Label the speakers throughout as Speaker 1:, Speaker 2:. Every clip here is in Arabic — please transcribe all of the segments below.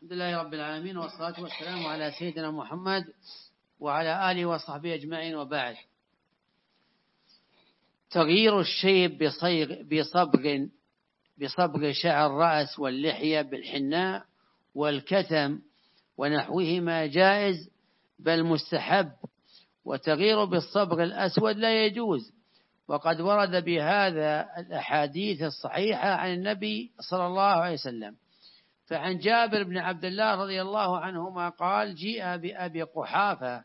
Speaker 1: الحمد لله رب العالمين، والصلاة والسلام على سيدنا محمد وعلى آله وصحبه أجمعين، وبعد. تغيير الشيب بصبغ شعر الرأس واللحية بالحناء والكتم ونحوهما جائز بل مستحب، وتغيير بالصبغ الأسود لا يجوز، وقد ورد بهذا الأحاديث الصحيحة عن النبي صلى الله عليه وسلم. فعن جابر بن عبد الله رضي الله عنهما قال: جيء بأبي قحافة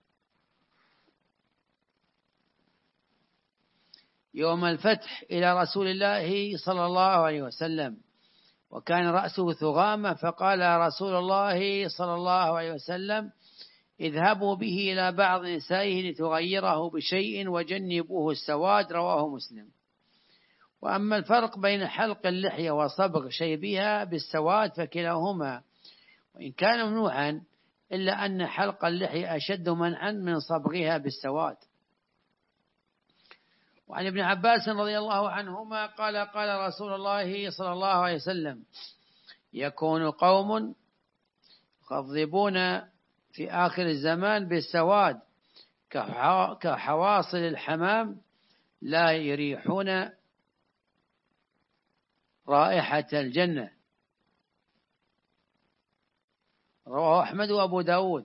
Speaker 1: يوم الفتح إلى رسول الله صلى الله عليه وسلم، وكان رأسه ثغامة، فقال رسول الله صلى الله عليه وسلم: اذهبوا به إلى بعض نسائه لتغيره بشيء وجنبوه السواد. رواه مسلم. وأما الفرق بين حلق اللحية وصبغ شيبها بالسواد فكلاهما وإن كان ممنوعا، إلا أن حلق اللحية أشد منعا من صبغها بالسواد. وعن ابن عباس رضي الله عنهما قال: قال رسول الله صلى الله عليه وسلم: يكون قوم يخضبون في آخر الزمان بالسواد كحواصل الحمام لا يريحون رائحة الجنة. رواه أحمد وأبو داود.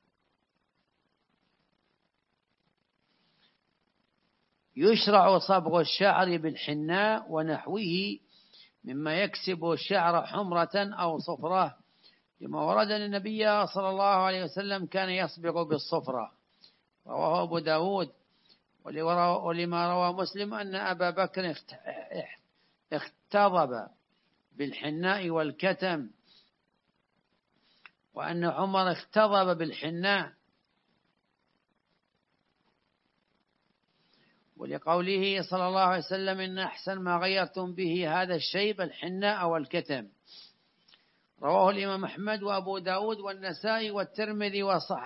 Speaker 1: يشرع صبغ الشعر بالحناء ونحوه مما يكسب الشعر حمرة أو صفرة، لما ورد أن النبي صلى الله عليه وسلم كان يصبغ بالصفرة. رواه أبو داود. ولما روى مسلم أن أبا بكر اختضب بالحناء والكتم، وأن عمر اختضب بالحناء، ولقوله صلى الله عليه وسلم: إن أحسن ما غيرتم به هذا الشيب الحناء والكتم. رواه الإمام أحمد وأبو داود والنسائي والترمذي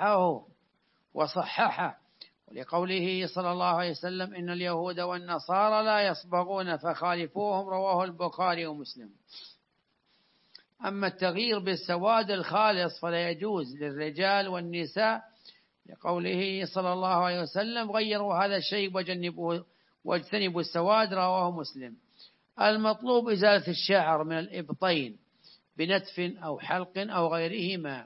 Speaker 1: وصححه. ولقوله صلى الله عليه وسلم: إن اليهود والنصارى لا يصبغون فخالفوهم. رواه البخاري ومسلم. أما التغيير بالسواد الخالص فلا يجوز للرجال والنساء، لقوله صلى الله عليه وسلم: غيروا هذا الشيء واجتنبوا السواد. رواه مسلم. المطلوب إزالة الشعر من الإبطين بنتف أو حلق أو غيرهما،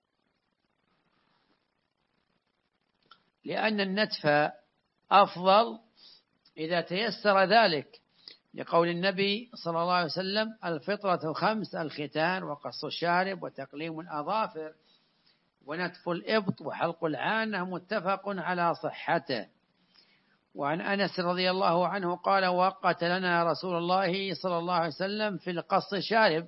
Speaker 1: لأن النتف أفضل إذا تيسر ذلك، لقول النبي صلى الله عليه وسلم: الفطرة 5: الختان وقص الشارب وتقليم الأظافر ونتف الإبط وحلق العانة. متفق على صحته. وعن أنس رضي الله عنه قال: وقت لنا رسول الله صلى الله عليه وسلم في القص الشارب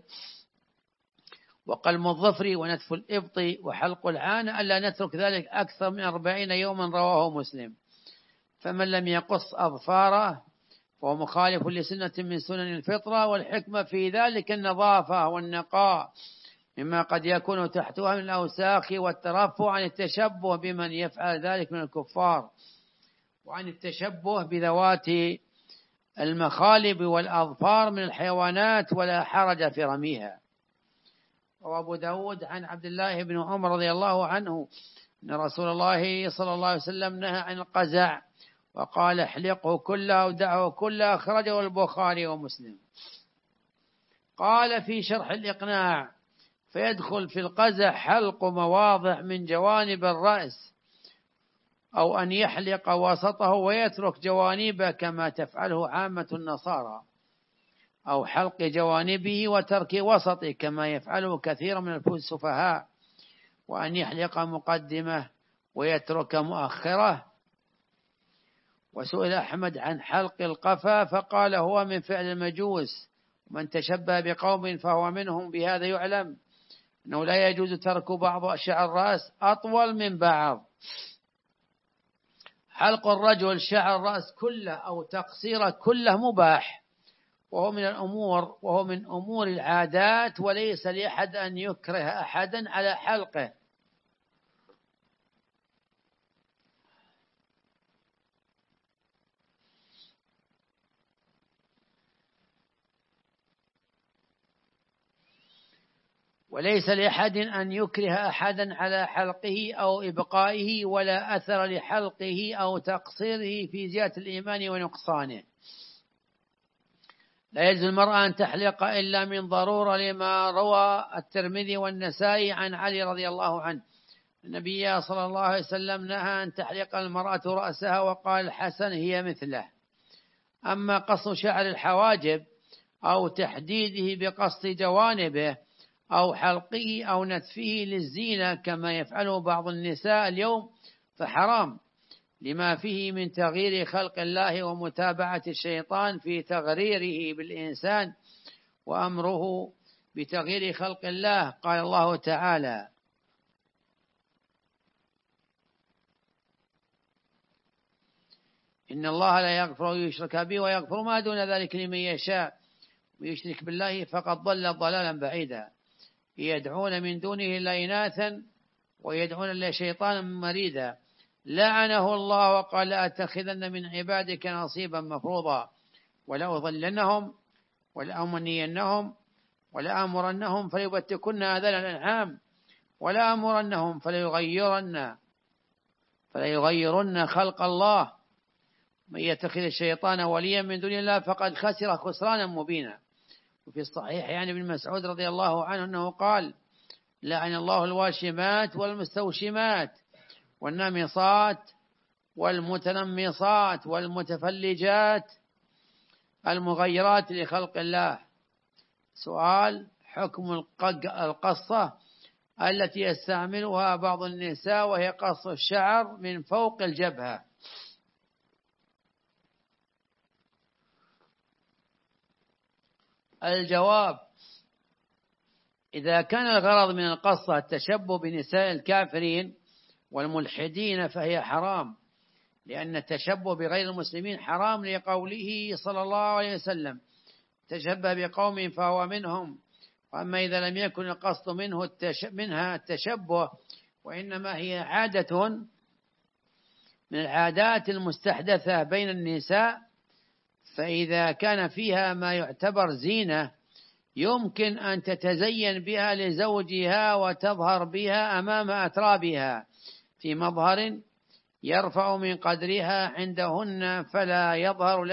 Speaker 1: وقلم الظفر ونتف الإبط وحلق العانة ألا نترك ذلك أكثر من 40 يوما. رواه مسلم. فمن لم يقص أظفاره فهو مخالف لسنة من سنن الفطرة، والحكمة في ذلك النظافة والنقاء مما قد يكون تحتها من الأوساخ والترفع عن التشبه بمن يفعل ذلك من الكفار، وعن التشبه بذوات المخالب والأظفار من الحيوانات، ولا حرج في رميها. وأبو داود عن عبد الله بن عمر رضي الله عنه أن رسول الله صلى الله عليه وسلم نهى عن القزع وقال: احلقه كله ودعه كله. أخرجه البخاري ومسلم. قال في شرح الإقناع: فيدخل في القزع حلق مواضع من جوانب الرأس، أو أن يحلق وسطه ويترك جوانبه كما تفعله عامة النصارى، أو حلق جوانبه وترك وسطه كما يفعله كثير من السفهاء، وأن يحلق مقدمه ويترك مؤخره. وسئل أحمد عن حلق القفا فقال: هو من فعل المجوس، ومن تشبه بقوم فهو منهم. بهذا يعلم أنه لا يجوز ترك بعض شعر الرأس أطول من بعض. حلق الرجل شعر الرأس كله أو تقصيره كله مباح، وهو من أمور العادات، وليس لأحد أن يكره أحدا على حلقه. وليس لأحد أن يكره أحدا على حلقه أو إبقائه، ولا أثر لحلقه أو تقصيره في زيادة الإيمان ونقصانه. لا يجوز المرأة أن تحلق إلا من ضرورة، لما روى الترمذي والنسائي عن علي رضي الله عنه النبي صلى الله عليه وسلم نهى أن تحلق المرأة رأسها، وقال الحسن هي مثله. أما قص شعر الحواجب أو تحديده بقص جوانبه أو حلقه أو نتفه للزينة كما يفعله بعض النساء اليوم فحرام، لما فيه من تغيير خلق الله ومتابعة الشيطان في تغريره بالإنسان وأمره بتغيير خلق الله. قال الله تعالى: إن الله لا يغفر أن يشرك به ويغفر ما دون ذلك لمن يشاء، ويشرك بالله فقد ضل ضلالا بعيدا. يدعون من دونه إلا إناثا ويدعون إلا شيطانا مريدا، لعنه الله وقال: لأتخذن من عبادك نصيبا مفروضا، ولأضلنهم ولأمنينهم ولآمرنهم فليبتكن آذان الأنعام ولآمرنهم فليغيرن خلق الله. من يتخذ الشيطان وليا من دون الله فقد خسر خسرانا مبينا. وفي الصحيح يعني ابن مسعود رضي الله عنه أنه قال: لعن الله الواشمات والمستوشمات والنامصات والمتنمصات والمتفلجات المغيرات لخلق الله. سؤال: حكم القصة التي يستعملها بعض النساء وهي قص الشعر من فوق الجبهة؟ الجواب: إذا كان الغرض من القصة التشبه بنساء الكافرين والملحدين فهي حرام، لأن التشبه بغير المسلمين حرام، لقوله صلى الله عليه وسلم: تشبه بقوم فهو منهم. وأما إذا لم يكن القصد منها التشبه، وإنما هي عادة من العادات المستحدثة بين النساء، فإذا كان فيها ما يعتبر زينة يمكن أن تتزين بها لزوجها وتظهر بها أمام أترابها في مظهر يرفع من قدرها عندهن، فلا يظهر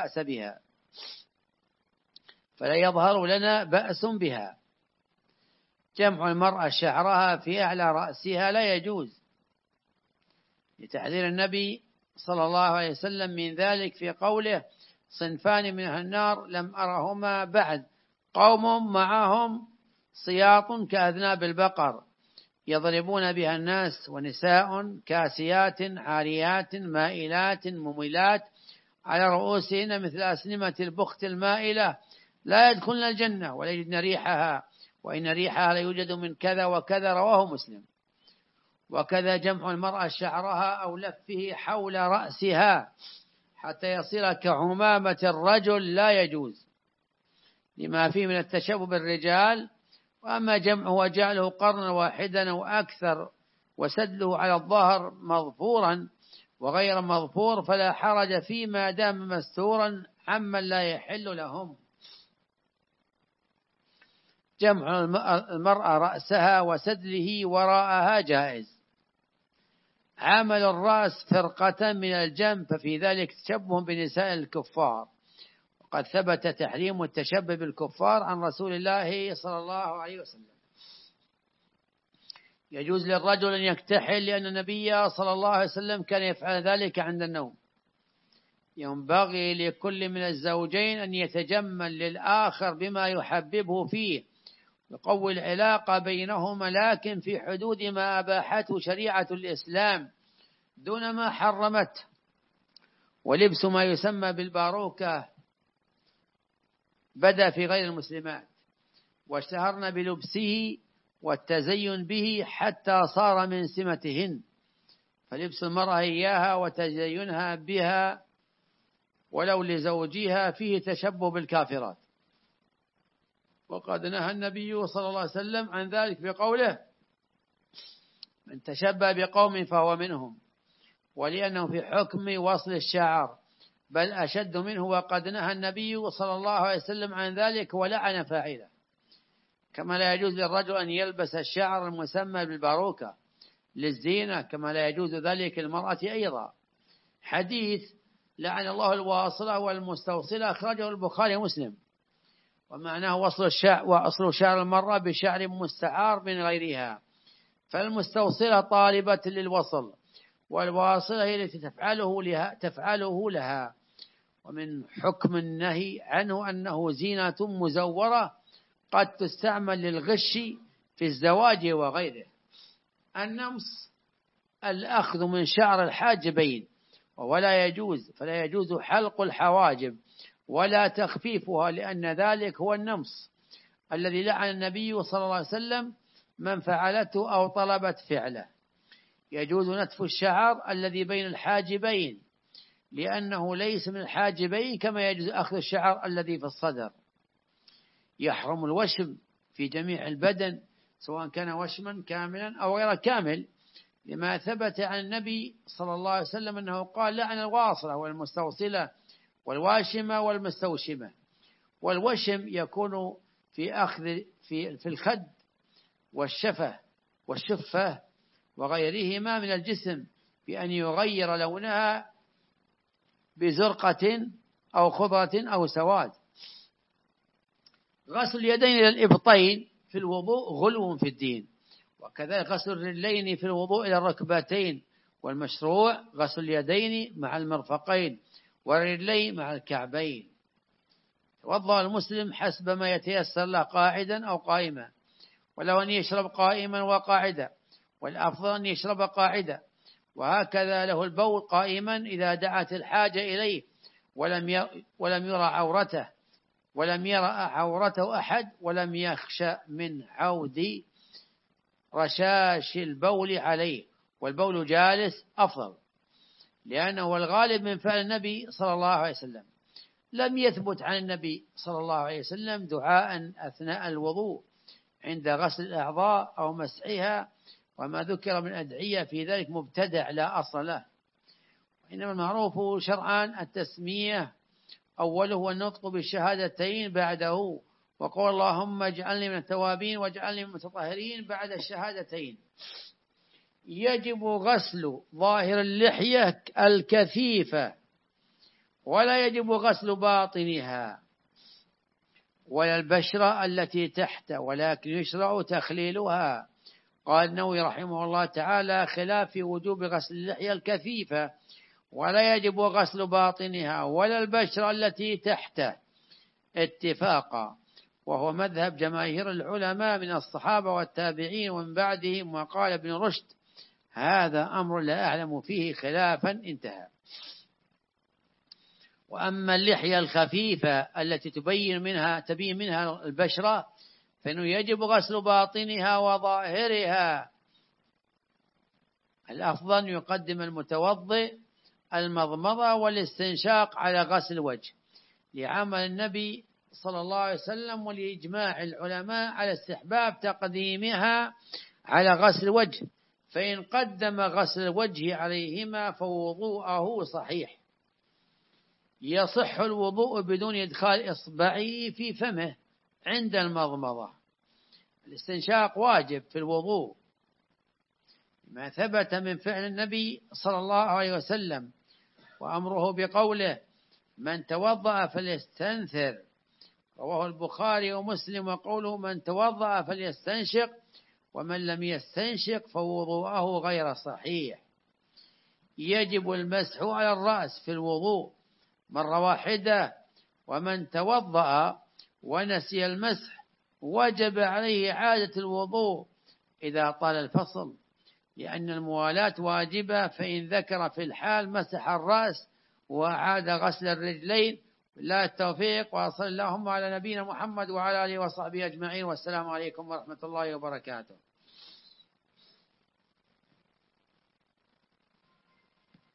Speaker 1: لنا بأس بها. جمع المرأة شعرها في أعلى رأسها لا يجوز، لتحذير النبي صلى الله عليه وسلم من ذلك في قوله: صنفان من النار لم أرهما بعد، قوم معهم صياط كأذناب البقر يضربون بها الناس، ونساء كاسيات عاريات مائلات مميلات على رؤوسهن مثل أسنمة البخت المائلة لا يدخلن الجنة ولا يجدن ريحها، وإن ريحها لا يوجد من كذا وكذا. رواه مسلم. وكذا جمع المرأة شعرها أو لفه حول رأسها حتى يصير كعمامة الرجل لا يجوز، لما فيه من التشبه بالرجال. وأما جمعه وجعله قرنا واحدا أو أكثر وسدله على الظهر مظفورا وغير مظفور فلا حرج فيه ما دام مستورا عمن لا يحل لهم. جمع المرأة رأسها وسدله وراءها جائز. عمل الرأس فرقة من الجنب، ففي ذلك تشبه بنساء الكفار، وقد ثبت تحريم التشبه بالكفار عن رسول الله صلى الله عليه وسلم. يجوز للرجل أن يكتحل، لأن النبي صلى الله عليه وسلم كان يفعل ذلك عند النوم. ينبغي لكل من الزوجين أن يتجمل للآخر بما يحببه فيه، يقوي العلاقة بينهما، لكن في حدود ما أباحته شريعة الإسلام دون ما حرمته. ولبس ما يسمى بالباروكة بدأ في غير المسلمات، واشتهرن بلبسه والتزين به حتى صار من سمتهن، فلبس المرأة إياها وتزينها بها ولو لزوجها فيه تشبه بالكافرات. وقد نهى النبي صلى الله عليه وسلم عن ذلك بقوله: من تشبه بقوم فهو منهم، ولأنه في حكم وصل الشعر بل أشد منه. وقد نهى النبي صلى الله عليه وسلم عن ذلك ولعن فاعله، كما لا يجوز للرجل أن يلبس الشعر المسمى بالباروكة للزينة، كما لا يجوز ذلك للمرأة أيضا. حديث لعن الله الواصلة والمستوصلة أخرجه البخاري ومسلم، ومعناه وأصل شعر المرأة بشعر مستعار من غيرها، فالمستوصلة طالبة للوصل، والواصلة هي التي تفعله لها. ومن حكم النهي عنه أنه زينة مزورة قد تستعمل للغش في الزواج وغيره. النمص الأخذ من شعر الحاجبين، فلا يجوز حلق الحواجب ولا تخفيفها، لأن ذلك هو النمص الذي لعن النبي صلى الله عليه وسلم من فعلته أو طلبت فعله. يجوز نتف الشعر الذي بين الحاجبين، لأنه ليس من الحاجبين، كما يجوز أخذ الشعر الذي في الصدر. يحرم الوشم في جميع البدن، سواء كان وشما كاملا أو غير كامل، لما ثبت عن النبي صلى الله عليه وسلم أنه قال: لعن الواصلة والمستوصلة والواشمة والمستوشمة. والوشم يكون في الخد والشفة وغيرهما من الجسم، بأن يغير لونها بزرقة أو خضرة أو سواد. غسل اليدين إلى الإبطين في الوضوء غلو في الدين، وكذلك غسل الرجلين في الوضوء إلى الركبتين، والمشروع غسل اليدين مع المرفقين والرجلين مع الكعبين. توضأ المسلم حسب ما يتيسر له قاعدا أو قائما، ولو أن يشرب قائما وقاعدا، والأفضل أن يشرب قاعدا. وهكذا له البول قائما إذا دعت الحاجة إليه ولم يرى عورته أحد، ولم يخشى من عود رشاش البول عليه، والبول جالس أفضل، لأنه الغالب من فعل النبي صلى الله عليه وسلم. لم يثبت عن النبي صلى الله عليه وسلم دعاء أثناء الوضوء عند غسل الأعضاء أو مسحها، وما ذكر من أدعية في ذلك مبتدع لا أصل له. إنما المعروف شرعا التسمية أوله النطق بالشهادتين بعده، وقول اللهم اجعلني من التوابين واجعلني من المتطهرين بعد الشهادتين. يجب غسل ظاهر اللحية الكثيفة، ولا يجب غسل باطنها ولا البشرة التي تحت، ولكن يشرع تخليلها. قال النووي رحمه الله تعالى: خلاف في وجوب غسل اللحية الكثيفة، ولا يجب غسل باطنها ولا البشرة التي تحته اتفاقا، وهو مذهب جماهير العلماء من الصحابة والتابعين ومن بعدهم. وقال ابن رشد: هذا أمر لا أعلم فيه خلافا. انتهى. وأما اللحية الخفيفة التي تبين منها البشرة، فإنه يجب غسل باطنها وظاهرها. الأفضل أن يقدم المتوضئ المضمضة والاستنشاق على غسل الوجه، لعمل النبي صلى الله عليه وسلم، ولإجماع العلماء على استحباب تقديمها على غسل الوجه، فإن قدم غسل الوجه عليهما فوضوءه صحيح. يصح الوضوء بدون إدخال إصبعه في فمه عند المضمضة. الاستنشاق واجب في الوضوء، ما ثبت من فعل النبي صلى الله عليه وسلم، وأمره بقوله: من توضأ فليستنثر، رواه البخاري ومسلم، وقوله: من توضأ فليستنشق، ومن لم يستنشق فوضوءه غير صحيح. يجب المسح على الرأس في الوضوء مرة واحدة، ومن توضأ ونسي المسح وجب عليه إعادة الوضوء إذا طال الفصل، لأن الموالاة واجبة، فإن ذكر في الحال مسح الرأس وأعاد غسل الرجلين. بالله التوفيق، وصلى اللهم على نبينا محمد وعلى آله وصحبه أجمعين، والسلام عليكم ورحمة الله وبركاته.